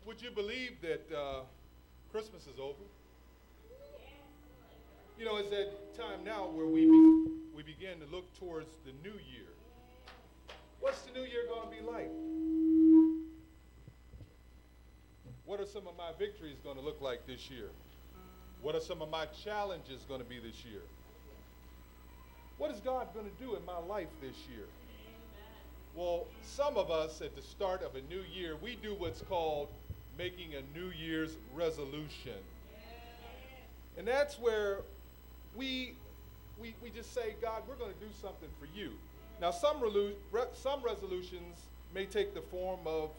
Would you believe that Christmas is over? You know, it's that time now where we begin to look towards the new year. What's the new year going to be like? What are some of my victories going to look like this year? What are some of my challenges going to be this year? What is God going to do in my life this year? Well, some of us at the start of a new year, we do what's called making a New Year's resolution. And that's where we just say, God, we're going to do something for you. Now, some resolutions may take the form of,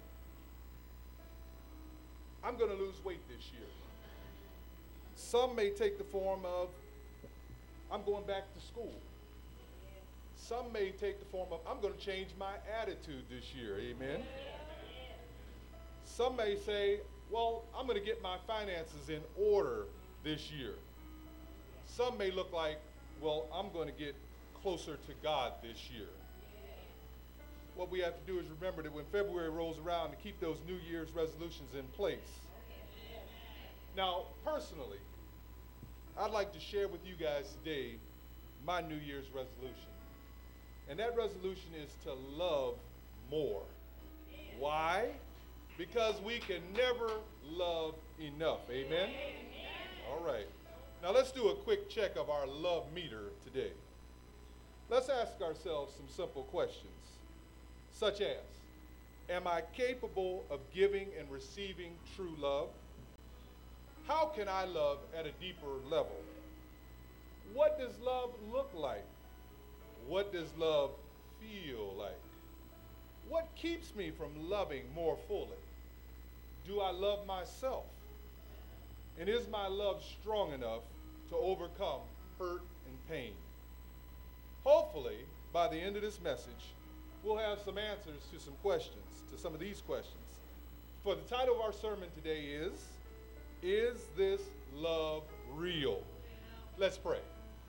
I'm going to lose weight this year. Some may take the form of, I'm going back to school. Some may take the form of, I'm going to change my attitude this year. Amen. Some may say, well, I'm going to get my finances in order this year. Some may look like, well, I'm going to get closer to God this year. What we have to do is remember that when February rolls around, to keep those New Year's resolutions in place. Now, personally, I'd like to share with you guys today my New Year's resolution. And that resolution is to love more. Why? Because we can never love enough. Amen? All right. Now let's do a quick check of our love meter today. Let's ask ourselves some simple questions, such as, am I capable of giving and receiving true love? How can I love at a deeper level? What does love look like? What does love feel like? What keeps me from loving more fully? Do I love myself? And is my love strong enough to overcome hurt and pain? Hopefully, by the end of this message, we'll have some answers to some questions, to some of these questions. For the title of our sermon today is this love real? Let's pray.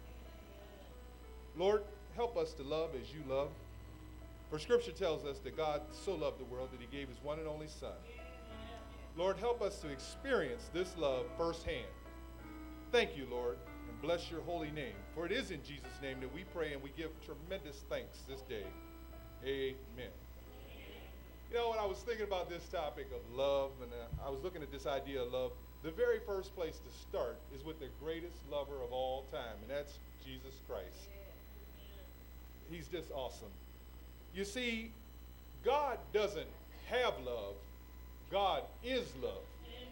Lord, help us to love as you love. For Scripture tells us that God so loved the world that he gave his one and only Son. Lord, help us to experience this love firsthand. Thank you, Lord, and bless your holy name. For it is in Jesus' name that we pray and we give tremendous thanks this day. Amen. You know, when I was thinking about this topic of love, and I was looking at this idea of love, the very first place to start is with the greatest lover of all time, and that's Jesus Christ. He's just awesome. You see, God doesn't have love. God is love.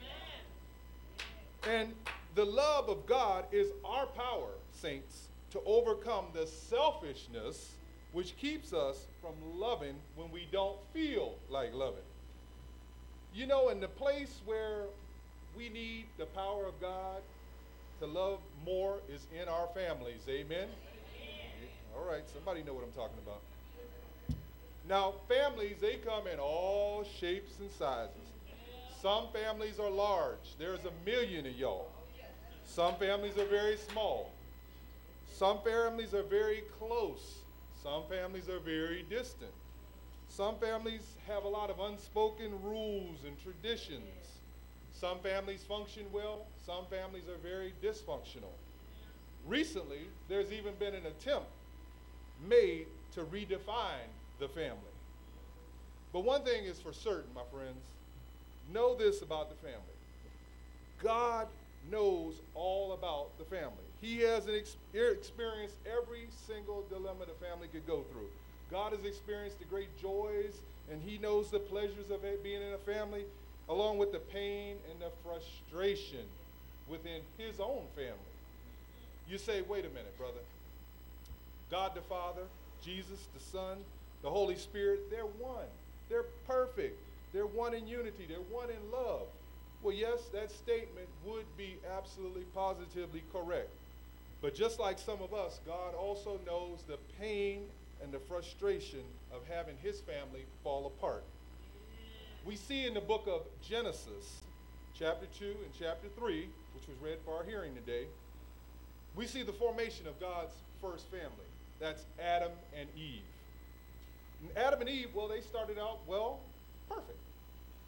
Amen. And the love of God is our power, saints, to overcome the selfishness which keeps us from loving when we don't feel like loving. You know, in the place where we need the power of God to love more is in our families. Amen? All right, somebody know what I'm talking about. Now, families, they come in all shapes and sizes. Some families are large. There's 1 million of y'all. Some families are very small. Some families are very close. Some families are very distant. Some families have a lot of unspoken rules and traditions. Some families function well. Some families are very dysfunctional. Recently, there's even been an attempt made to redefine the family. But one thing is for certain, my friends, know this about the family. God knows all about the family. He has experienced every single dilemma the family could go through. God has experienced the great joys, and he knows the pleasures of it being in a family, along with the pain and the frustration within his own family. You say, wait a minute, brother. God the Father, Jesus the Son, the Holy Spirit, they're one. They're perfect. They're one in unity. They're one in love. Well, yes, that statement would be absolutely positively correct. But just like some of us, God also knows the pain and the frustration of having his family fall apart. We see in the book of Genesis, chapter 2 and chapter 3, which was read for our hearing today, we see the formation of God's first family. That's Adam and Eve. And Adam and Eve, well, they started out, well, perfect.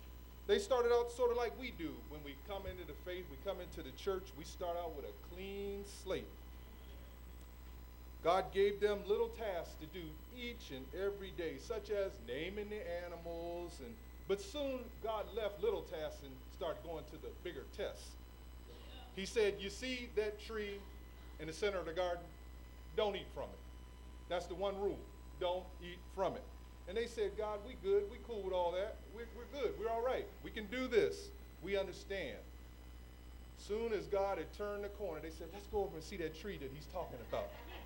They started out sort of like we do when we come into the faith, we come into the church, we start out with a clean slate. God gave them little tasks to do each and every day, such as naming the animals, but soon God left little tasks and started going to the bigger tests. He said, you see that tree in the center of the garden? Don't eat from it. That's the one rule. Don't eat from it. And they said, God, we good. We cool with all that. We're good. We're all right. We can do this. We understand. Soon as God had turned the corner, they said, let's go over and see that tree that he's talking about.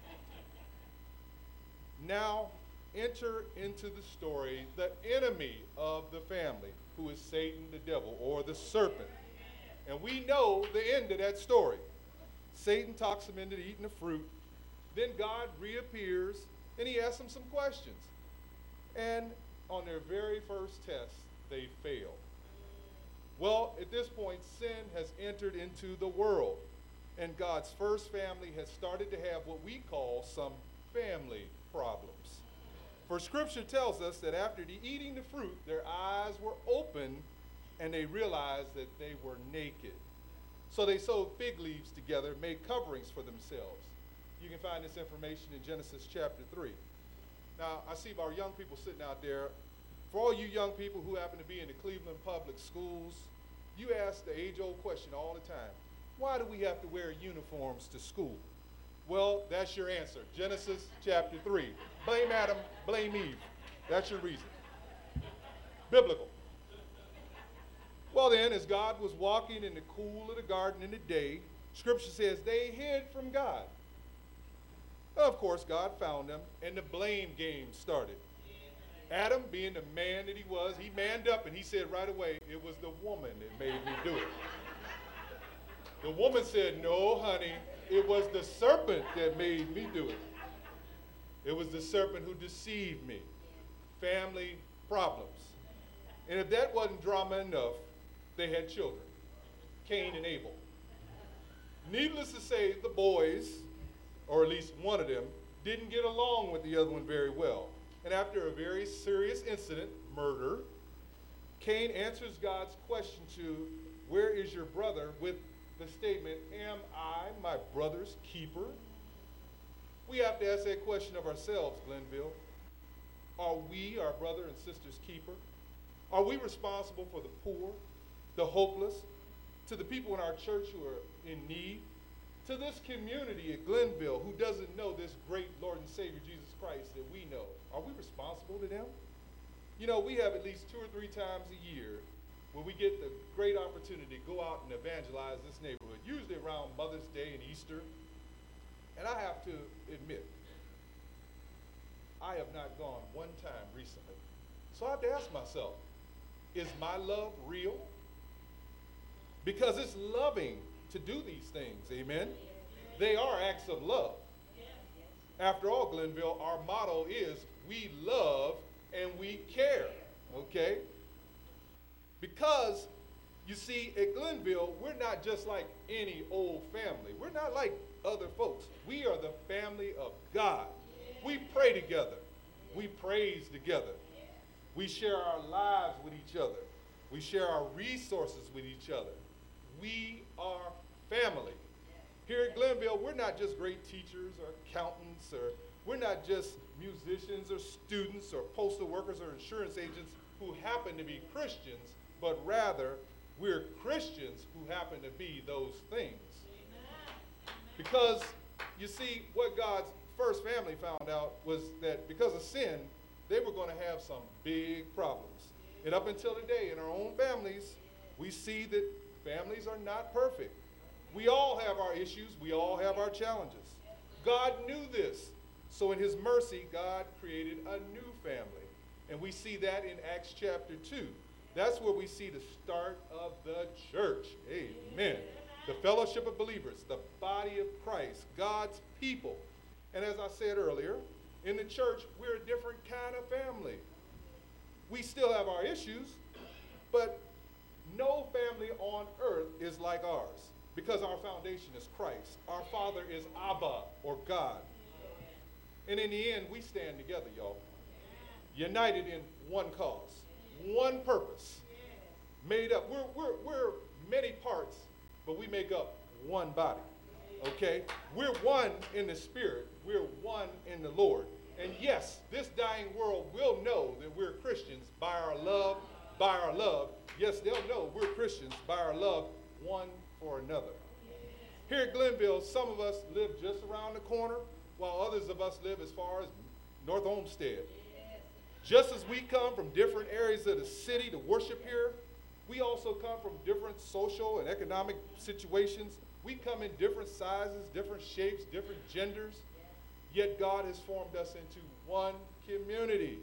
Now, enter into the story the enemy of the family, who is Satan the devil, or the serpent. And we know the end of that story. Satan talks him into eating the fruit. Then God reappears, and he asks them some questions. And on their very first test, they fail. Well, at this point, sin has entered into the world. And God's first family has started to have what we call some family problems. For Scripture tells us that after eating the fruit, their eyes were opened and they realized that they were naked. So they sewed fig leaves together, made coverings for themselves. You can find this information in Genesis chapter 3. Now, I see our young people sitting out there. For all you young people who happen to be in the Cleveland public schools, you ask the age-old question all the time. Why do we have to wear uniforms to school? Well, that's your answer. Genesis chapter 3. Blame Adam, blame Eve. That's your reason. Biblical. Well then, as God was walking in the cool of the garden in the day, Scripture says they hid from God. Of course, God found them, and the blame game started. Adam, being the man that he was, he manned up and he said right away, it was the woman that made me do it. The woman said, no, honey, it was the serpent that made me do it. It was the serpent who deceived me. Family problems. And if that wasn't drama enough, they had children, Cain and Abel. Needless to say, the boys, or at least one of them, didn't get along with the other one very well. And after a very serious incident, murder, Cain answers God's question to, where is your brother, with the statement, am I my brother's keeper? We have to ask that question of ourselves, Glenville. Are we our brother and sister's keeper? Are we responsible for the poor, the hopeless, to the people in our church who are in need, to this community at Glenville who doesn't know this great Lord and Savior Jesus Christ that we know? Are we responsible to them? You know, we have at least 2 or 3 times a year when we get the great opportunity to go out and evangelize this neighborhood, usually around Mother's Day and Easter. And I have to admit, I have not gone one time recently. So I have to ask myself, is my love real? Because it's loving to do these things, amen? They are acts of love. After all, Glenville, our motto is we love and we care, okay? Because, you see, at Glenville, we're not just like any old family. We're not like other folks. We are the family of God. We pray together. We praise together. We share our lives with each other. We share our resources with each other. We are family. Here at Glenville, we're not just great teachers or accountants, or we're not just musicians or students or postal workers or insurance agents who happen to be Christians, but rather we're Christians who happen to be those things. Because, you see, what God's first family found out was that because of sin, they were going to have some big problems. And up until today, in our own families, we see that families are not perfect. We all have our issues. We all have our challenges. God knew this. So in his mercy, God created a new family. And we see that in Acts chapter 2. That's where we see the start of the church. Amen. The fellowship of believers, the body of Christ, God's people. And as I said earlier, in the church, we're a different kind of family. We still have our issues, but no family on earth is like ours because our foundation is Christ. Our Father is Abba, or God. And in the end, we stand together, y'all, united in one cause, one purpose. made up. We're many parts, but we make up one body. Okay? We're one in the Spirit. We're one in the Lord. And yes, this dying world will know that we're Christians by our love, by our love. Yes, they'll know we're Christians by our love one for another. Here at Glenville, some of us live just around the corner, while others of us live as far as North Olmsted. Just as we come from different areas of the city to worship here, we also come from different social and economic situations. We come in different sizes, different shapes, different genders, yet God has formed us into one community.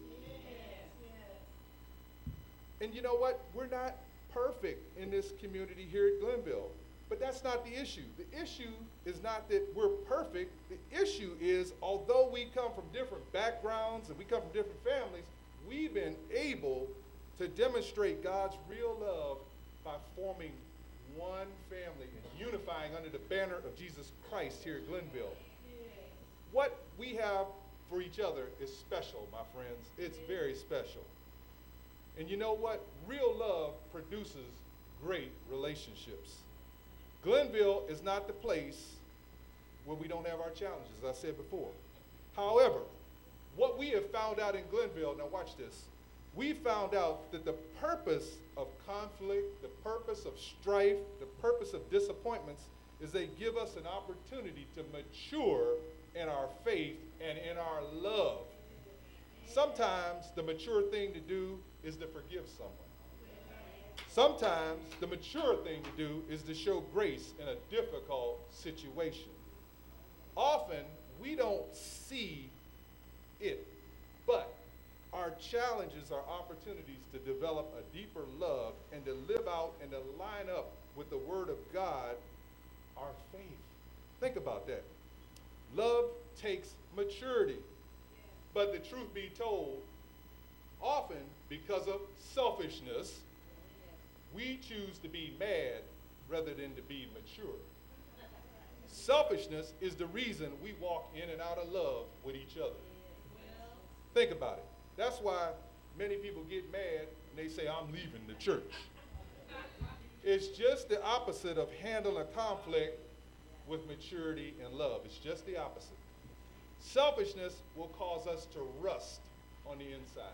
And you know what? We're not perfect in this community here at Glenville, but that's not the issue. The issue is not that we're perfect. The issue is, although we come from different backgrounds and we come from different families, we've been able to demonstrate God's real love by forming one family and unifying under the banner of Jesus Christ here at Glenville. What we have for each other is special, my friends. It's very special. And you know what? Real love produces great relationships. Glenville is not the place where we don't have our challenges, as I said before. However, what we have found out in Glenville, now watch this, we found out that the purpose of conflict, the purpose of strife, the purpose of disappointments is they give us an opportunity to mature in our faith and in our love. Sometimes the mature thing to do is to forgive someone. Sometimes the mature thing to do is to show grace in a difficult situation. Often we don't see it, but our challenges are opportunities to develop a deeper love and to live out and to line up with the Word of God, our faith. Think about that. Love takes maturity. But the truth be told, often because of selfishness, we choose to be mad rather than to be mature. Selfishness is the reason we walk in and out of love with each other. Think about it. That's why many people get mad and they say, I'm leaving the church. It's just the opposite of handling conflict with maturity and love. It's just the opposite. Selfishness will cause us to rust on the inside.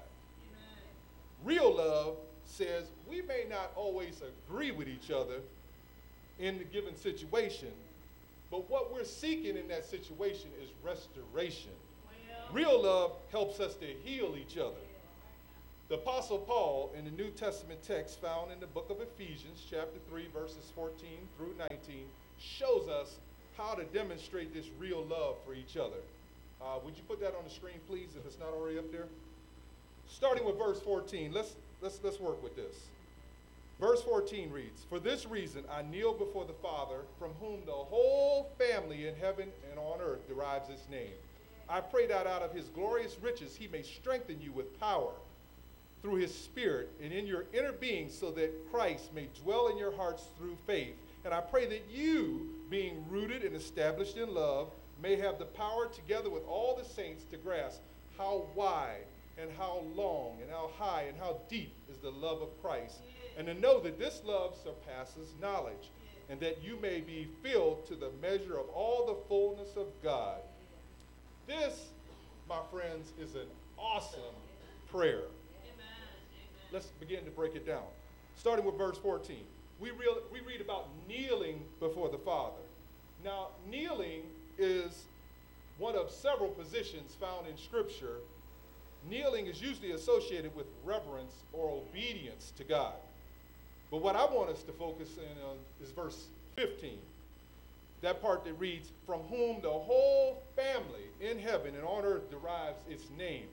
Real love says we may not always agree with each other in the given situation, but what we're seeking in that situation is restoration. Real love helps us to heal each other. The Apostle Paul in the New Testament text found in the book of Ephesians, chapter 3, verses 14 through 19, shows us how to demonstrate this real love for each other. Would you put that on the screen, please, if it's not already up there? Starting with verse 14, let's work with this. Verse 14 reads, "For this reason I kneel before the Father, from whom the whole family in heaven and on earth derives its name. I pray that out of his glorious riches he may strengthen you with power through his Spirit and in your inner being, so that Christ may dwell in your hearts through faith. And I pray that you, being rooted and established in love, may have the power together with all the saints to grasp how wide and how long and how high and how deep is the love of Christ, and to know that this love surpasses knowledge, and that you may be filled to the measure of all the fullness of God." This, my friends, is an awesome prayer. Let's begin to break it down. Starting with verse 14. We read about kneeling before the Father. Now, kneeling is one of several positions found in Scripture. Kneeling is usually associated with reverence or obedience to God. But what I want us to focus in on is verse 15. That part that reads, "From whom the whole family in heaven and on earth derives its name."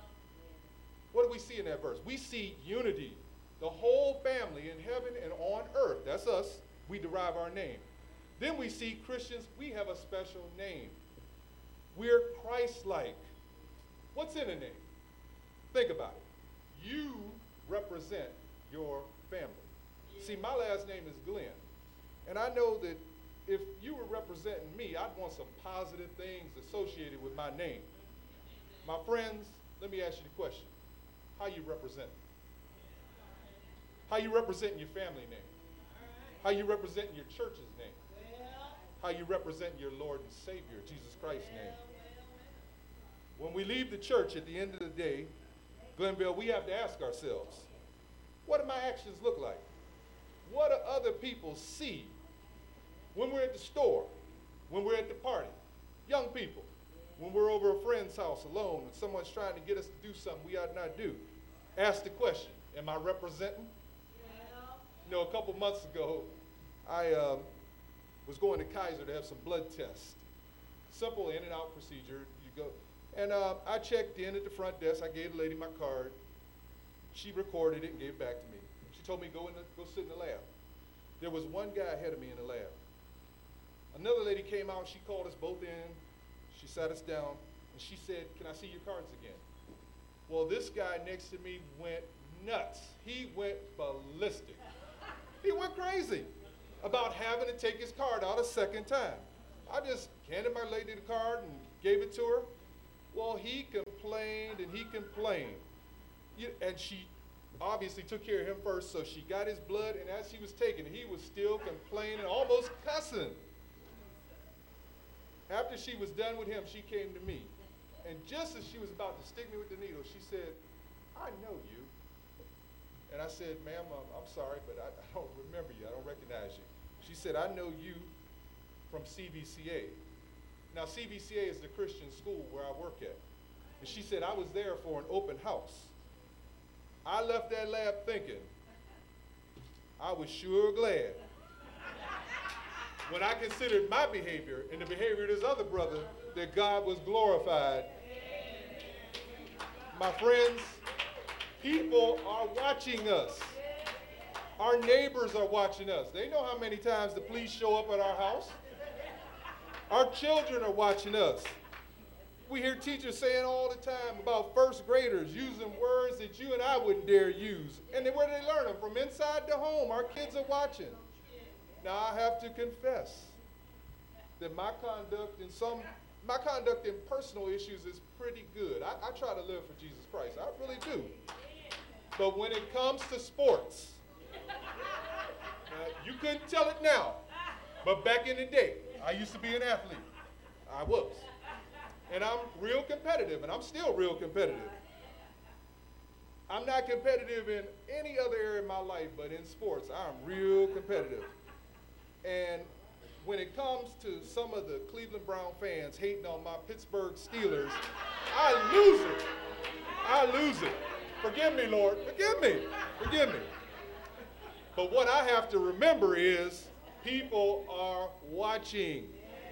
What do we see in that verse? We see unity. The whole family in heaven and on earth, that's us, we derive our name. Then we see Christians, we have a special name. We're Christ-like. What's in a name? Think about it. You represent your family. See, my last name is Glenn. And I know that if you were representing me, I'd want some positive things associated with my name. My friends, let me ask you the question. How you represent? How How you representing your family name? How you representing your church's name? How you representing your Lord and Savior, Jesus Christ's name? When we leave the church at the end of the day, Glenville, we have to ask ourselves, what do my actions look like? What do other people see when we're at the store, when we're at the party? Young people, when we're over a friend's house alone and someone's trying to get us to do something we ought not do, ask the question, am I representing? You know, a couple months ago, I was going to Kaiser to have some blood tests. Simple in and out procedure. You go, and I checked in at the front desk. I gave the lady my card. She recorded it and gave it back to me. She told me go sit in the lab. There was one guy ahead of me in the lab. Another lady came out. She called us both in. She sat us down, and she said, "Can I see your cards again?" Well, this guy next to me went nuts. He went ballistic. He went crazy about having to take his card out a second time. I just handed my lady the card and gave it to her. Well, he complained and he complained. And she obviously took care of him first, so she got his blood, and as she was taking it, he was still complaining, almost cussing. After she was done with him, she came to me. And just as she was about to stick me with the needle, she said, "I know you." And I said, "Ma'am, I'm sorry, but I don't remember you. I don't recognize you." She said, "I know you from CVCA. Now, CVCA is the Christian school where I work at." And she said, "I was there for an open house." I left that lab thinking, I was sure glad when I considered my behavior and the behavior of this other brother that God was glorified. My friends, people are watching us. Our neighbors are watching us. They know how many times the police show up at our house. Our children are watching us. We hear teachers saying all the time about first graders using words that you and I wouldn't dare use. And then where do they learn them? From inside the home. Our kids are watching. Now I have to confess that my conduct in personal issues is pretty good. I try to live for Jesus Christ. I really do. But when it comes to sports, you couldn't tell it now, but back in the day, I used to be an athlete. I was. And I'm real competitive, and I'm still real competitive. I'm not competitive in any other area of my life, but in sports, I'm real competitive. And when it comes to some of the Cleveland Brown fans hating on my Pittsburgh Steelers, I lose it. I lose it. Forgive me, Lord. Forgive me. Forgive me. But what I have to remember is people are watching.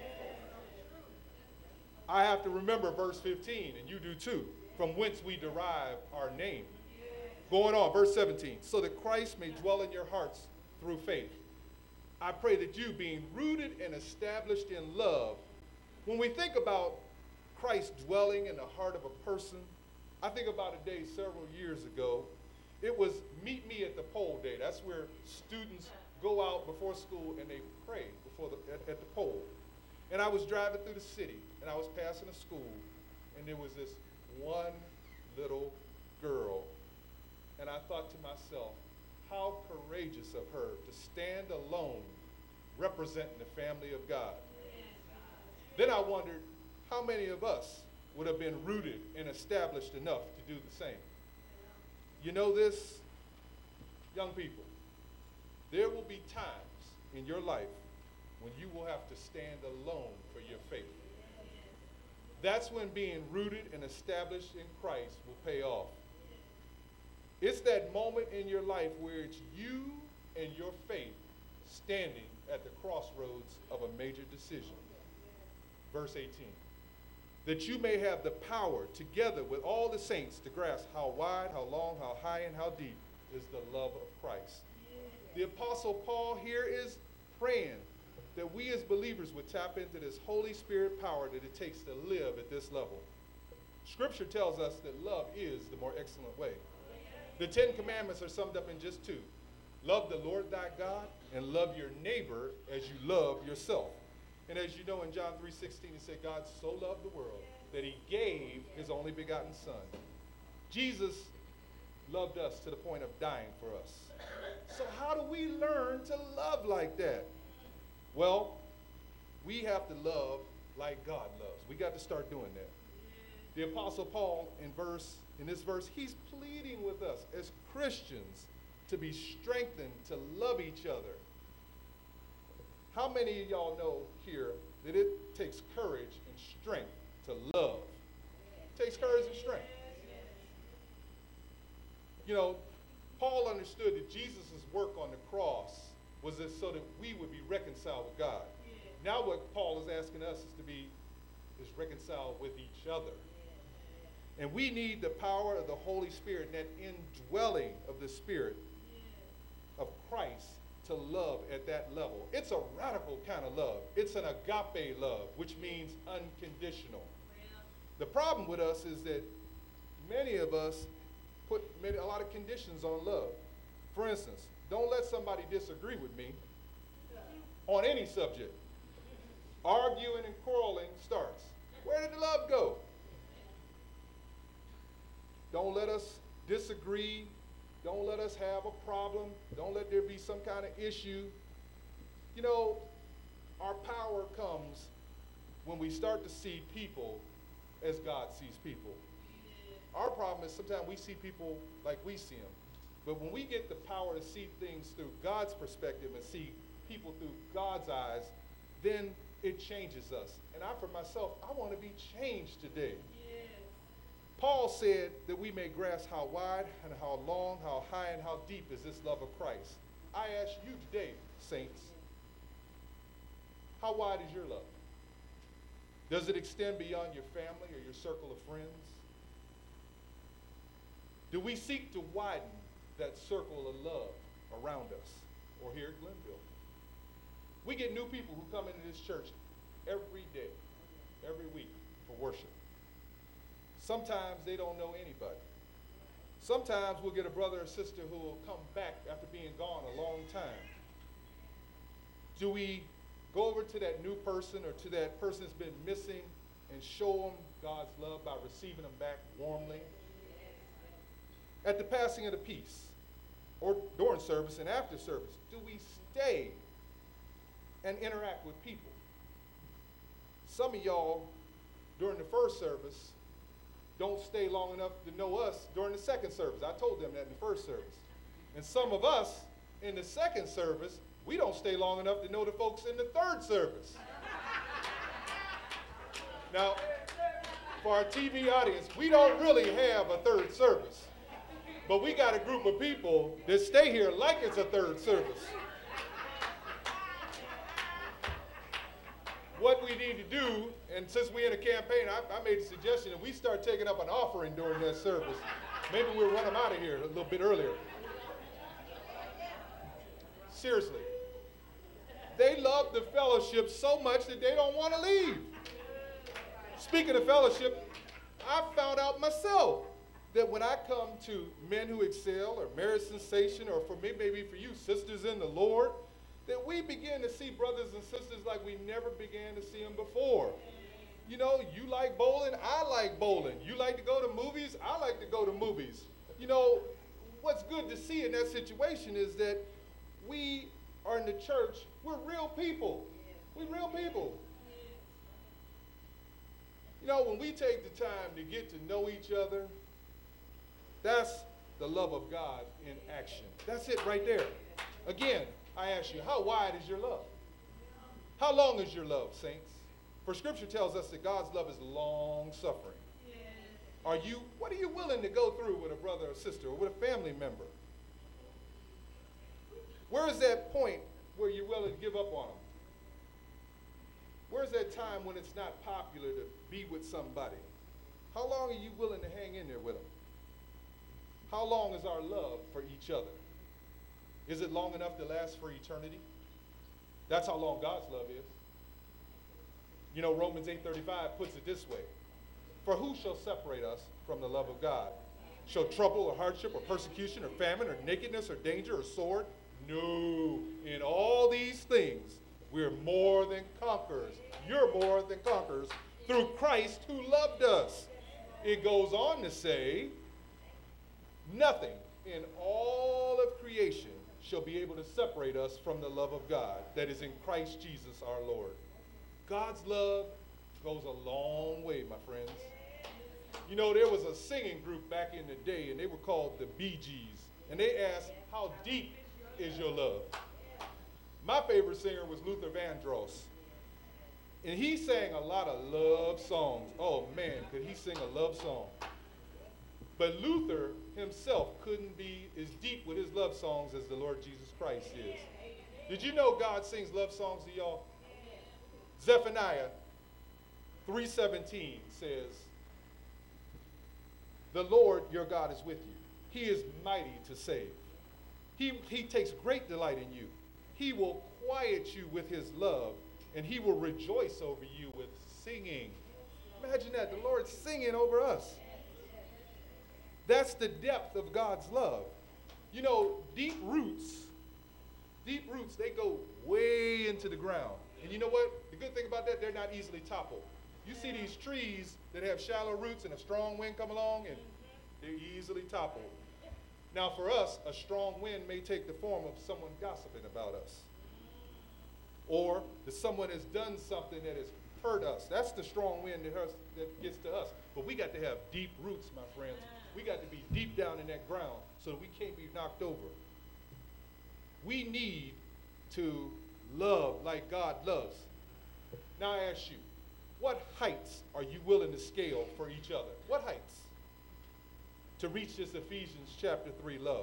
I have to remember verse 15, and you do too, from whence we derive our name. Going on, verse 17, so that Christ may dwell in your hearts through faith. I pray that you, being rooted and established in love, when we think about Christ dwelling in the heart of a person, I think about a day several years ago. It was Meet Me at the Pole Day. That's where students go out before school and they pray at the pole. And I was driving through the city, and I was passing a school, and there was this one little girl. And I thought to myself, how courageous of her to stand alone representing the family of God. Then I wondered, how many of us would have been rooted and established enough to do the same? You know this, young people, there will be times in your life when you will have to stand alone for your faith. That's when being rooted and established in Christ will pay off. It's that moment in your life where it's you and your faith standing at the crossroads of a major decision. Verse 18, that you may have the power together with all the saints to grasp how wide, how long, how high, and how deep is the love of Christ. The Apostle Paul here is praying that we as believers would tap into this Holy Spirit power that it takes to live at this level. Scripture tells us that love is the more excellent way. The 10 Commandments are summed up in just 2. Love the Lord thy God and love your neighbor as you love yourself. And as you know in John 3:16, he said, God so loved the world that he gave his only begotten son. Jesus loved us to the point of dying for us. do we learn to love like that? Well, we have to love like God loves. We got to start doing that. The Apostle Paul in this verse, he's pleading with us as Christians to be strengthened to love each other. How many of y'all know here that it takes courage and strength to love? It takes courage and strength. You know, Paul understood that Jesus' work on the cross was just so that we would be reconciled with God. Now what Paul is asking us is reconciled with each other. And we need the power of the Holy Spirit, that indwelling of the Spirit of Christ to love at that level. It's a radical kind of love. It's an agape love, which means unconditional. The problem with us is that many of us put a lot of conditions on love. For instance, don't let somebody disagree with me on any subject. Arguing and quarreling starts. Where did the love go? Don't let us disagree. Don't let us have a problem. Don't let there be some kind of issue. You know, our power comes when we start to see people as God sees people. Our problem is sometimes we see people like we see them. But when we get the power to see things through God's perspective and see people through God's eyes, then it changes us. And I, for myself, I want to be changed today. Paul said that we may grasp how wide and how long, how high and how deep is this love of Christ. I ask you today, saints, how wide is your love? Does it extend beyond your family or your circle of friends? Do we seek to widen that circle of love around us or here at Glenville? We get new people who come into this church every day, every week for worship. Sometimes they don't know anybody. Sometimes we'll get a brother or sister who will come back after being gone a long time. Do we go over to that new person or to that person that's been missing and show them God's love by receiving them back warmly? At the passing of the peace, or during service and after service, do we stay and interact with people? Some of y'all, during the first service, don't stay long enough to know us during the second service. I told them that in the first service. And some of us in the second service, we don't stay long enough to know the folks in the third service. Now, for our TV audience, we don't really have a third service. But we got a group of people that stay here like it's a third service. What we need to do, and since we're in a campaign, I made the suggestion that we start taking up an offering during that service. Maybe we'll run them out of here a little bit earlier. Seriously. They love the fellowship so much that they don't want to leave. Speaking of fellowship, I found out myself that when I come to Men Who Excel or Marriage Sensation, or for me, maybe for you, Sisters in the Lord, that we begin to see brothers and sisters like we never began to see them before. You know, you like bowling, I like bowling. You like to go to movies, I like to go to movies. You know, what's good to see in that situation is that we are in the church, we're real people. We're real people. You know, when we take the time to get to know each other, that's the love of God in action. That's it right there. Again, I ask you, how wide is your love? How long is your love, saints? For Scripture tells us that God's love is long-suffering. What are you willing to go through with a brother or sister or with a family member? Where is that point where you're willing to give up on them? Where's that time when it's not popular to be with somebody? How long are you willing to hang in there with them? How long is our love for each other? Is it long enough to last for eternity? That's how long God's love is. You know, Romans 8:35 puts it this way. For who shall separate us from the love of God? Shall trouble or hardship or persecution or famine or nakedness or danger or sword? No. In all these things, we're more than conquerors. You're more than conquerors through Christ who loved us. It goes on to say, nothing in all of creation shall be able to separate us from the love of God that is in Christ Jesus our Lord. God's love goes a long way, my friends. You know, there was a singing group back in the day, and they were called the Bee Gees. And they asked, how deep is your love? My favorite singer was Luther Vandross. And he sang a lot of love songs. Oh, man, could he sing a love song. But Luther himself couldn't be as deep with his love songs as the Lord Jesus Christ is. Did you know God sings love songs to y'all? Zephaniah 3:17 says, the Lord your God is with you. He is mighty to save. He takes great delight in you. He will quiet you with his love, and he will rejoice over you with singing. Imagine that, the Lord singing over us. That's the depth of God's love. You know, deep roots, they go way into the ground. And you know what? The good thing about that, they're not easily toppled. You see these trees that have shallow roots and a strong wind come along, and they're easily toppled. Now for us, a strong wind may take the form of someone gossiping about us. Or that someone has done something that has hurt us. That's the strong wind that gets to us. But we got to have deep roots, my friends. We got to be deep down in that ground so that we can't be knocked over. We need to love like God loves. Now I ask you, what heights are you willing to scale for each other? What heights? To reach this Ephesians chapter 3 love.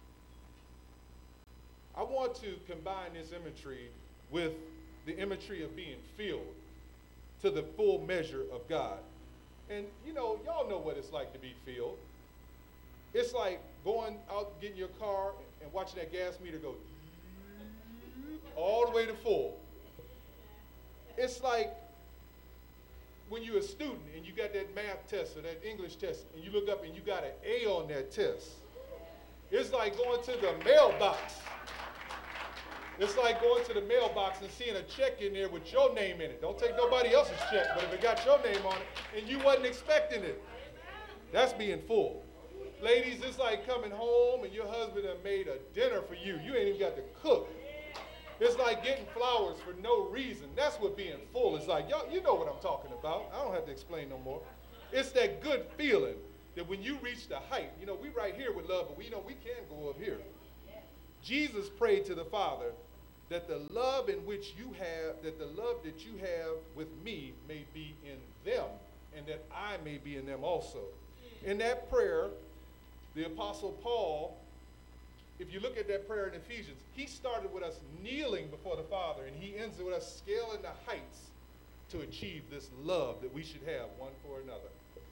I want to combine this imagery with the imagery of being filled to the full measure of God. And you know, y'all know what it's like to be filled. It's like going out, getting your car and watching that gas meter go all the way to full. It's like when you're a student and you got that math test or that English test and you look up and you got an A on that test. It's like going to the mailbox. It's like going to the mailbox and seeing a check in there with your name in it. Don't take nobody else's check, but if it got your name on it and you wasn't expecting it, that's being full. Ladies, it's like coming home and your husband have made a dinner for you. You ain't even got to cook. It's like getting flowers for no reason. That's what being full is like. Y'all, you know what I'm talking about. I don't have to explain no more. It's that good feeling that when you reach the height, you know, we right here with love, but we know we can go up here. Jesus prayed to the Father that the love in which you have, that the love that you have with me may be in them, and that I may be in them also. In that prayer, the Apostle Paul, if you look at that prayer in Ephesians, he started with us kneeling before the Father, and he ends with us scaling the heights to achieve this love that we should have one for another.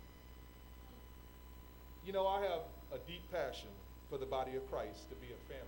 You know, I have a deep passion for the body of Christ to be a family.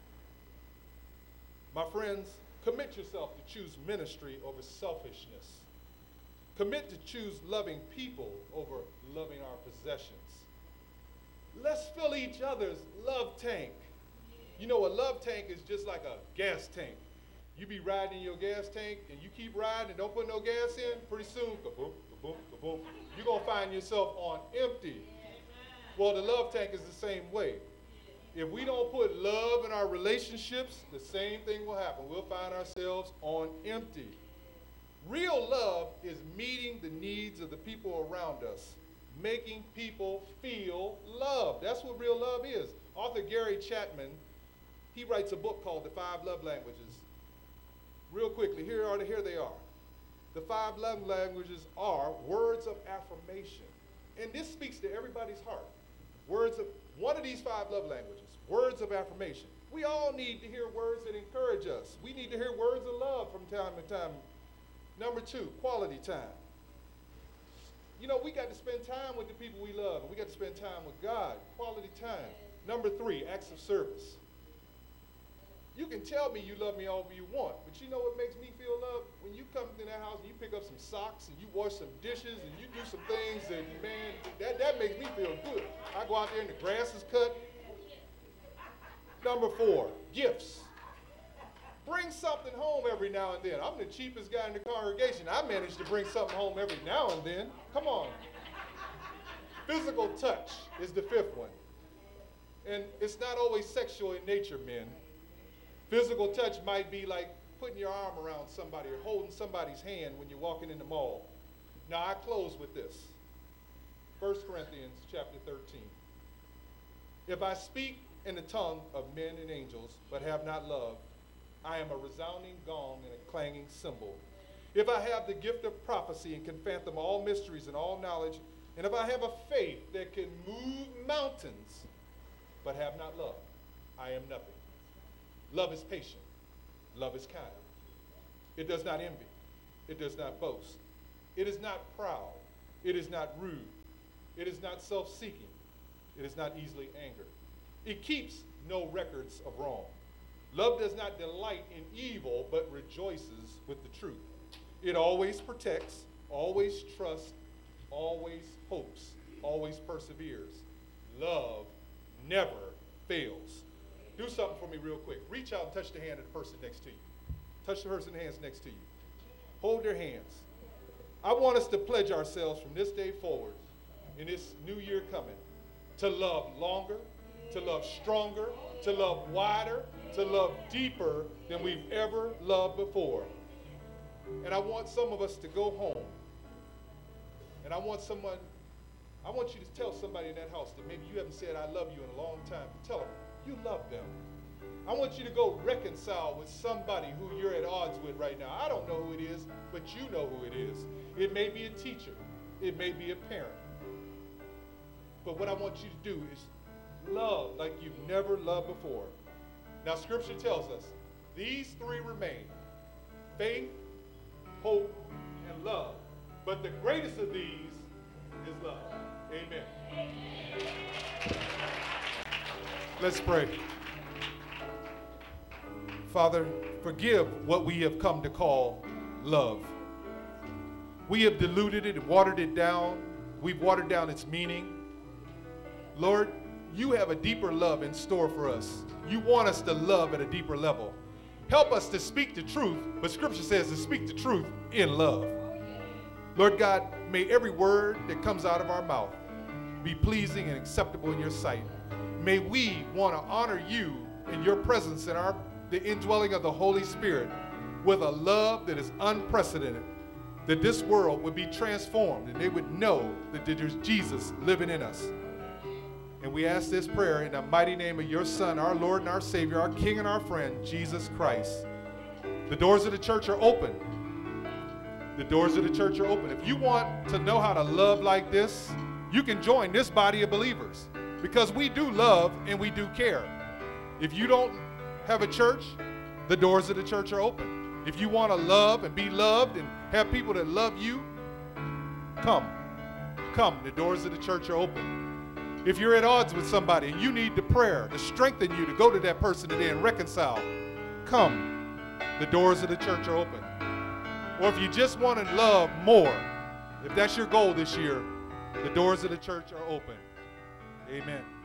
My friends, commit yourself to choose ministry over selfishness. Commit to choose loving people over loving our possessions. Let's fill each other's love tank. You know, a love tank is just like a gas tank. You be riding in your gas tank and you keep riding and don't put no gas in, pretty soon, kaboom, kaboom, kaboom, you're going to find yourself on empty. Well, the love tank is the same way. If we don't put love in our relationships, the same thing will happen. We'll find ourselves on empty. Real love is meeting the needs of the people around us, making people feel love. That's what real love is. Author Gary Chapman, he writes a book called The 5 Love Languages. Real quickly, here they are. The 5 love languages are words of affirmation. And this speaks to everybody's heart. One of these 5 love languages, words of affirmation. We all need to hear words that encourage us. We need to hear words of love from time to time. Number 2, quality time. You know, we got to spend time with the people we love, and we got to spend time with God, quality time. Number 3, acts of service. You can tell me you love me all you want, but you know what makes me feel love? When you come to that house and you pick up some socks and you wash some dishes and you do some things that, man, that makes me feel good. I go out there and the grass is cut. Number 4, gifts. Bring something home every now and then. I'm the cheapest guy in the congregation. I manage to bring something home every now and then. Come on. Physical touch is the 5th one. And it's not always sexual in nature, men. Physical touch might be like putting your arm around somebody or holding somebody's hand when you're walking in the mall. Now, I close with this. 1 Corinthians chapter 13. If I speak in the tongue of men and angels, but have not love, I am a resounding gong and a clanging cymbal. If I have the gift of prophecy and can fathom all mysteries and all knowledge, and if I have a faith that can move mountains, but have not love, I am nothing. Love is patient. Love is kind. It does not envy. It does not boast. It is not proud. It is not rude. It is not self-seeking. It is not easily angered. It keeps no records of wrong. Love does not delight in evil, but rejoices with the truth. It always protects, always trusts, always hopes, always perseveres. Love never fails. Do something for me real quick. Reach out and touch the hand of the person next to you. Touch the person's hands next to you. Hold their hands. I want us to pledge ourselves from this day forward, in this new year coming, to love longer, to love stronger, to love wider, to love deeper than we've ever loved before. And I want some of us to go home. And I want you to tell somebody in that house that maybe you haven't said I love you in a long time. Tell them you love them. I want you to go reconcile with somebody who you're at odds with right now. I don't know who it is, but you know who it is. It may be a teacher. It may be a parent. But what I want you to do is love like you've never loved before. Now, Scripture tells us these three remain: faith, hope, and love. But the greatest of these is love. Amen. Let's pray. Father, forgive what we have come to call love. We have diluted it and watered it down. We've watered down its meaning. Lord, you have a deeper love in store for us. You want us to love at a deeper level. Help us to speak the truth, but Scripture says to speak the truth in love. Lord God, may every word that comes out of our mouth be pleasing and acceptable in your sight. May we want to honor you in your presence and the indwelling of the Holy Spirit with a love that is unprecedented, that this world would be transformed and they would know that there's Jesus living in us. And we ask this prayer in the mighty name of your Son, our Lord and our Savior, our King and our friend, Jesus Christ. The doors of the church are open. The doors of the church are open. If you want to know how to love like this, you can join this body of believers, because we do love and we do care. If you don't have a church, the doors of the church are open. If you want to love and be loved and have people that love you, come. The doors of the church are open. If you're at odds with somebody and you need the prayer to strengthen you to go to that person today and reconcile, come. The doors of the church are open. Or if you just want to love more, if that's your goal this year, the doors of the church are open. Amen.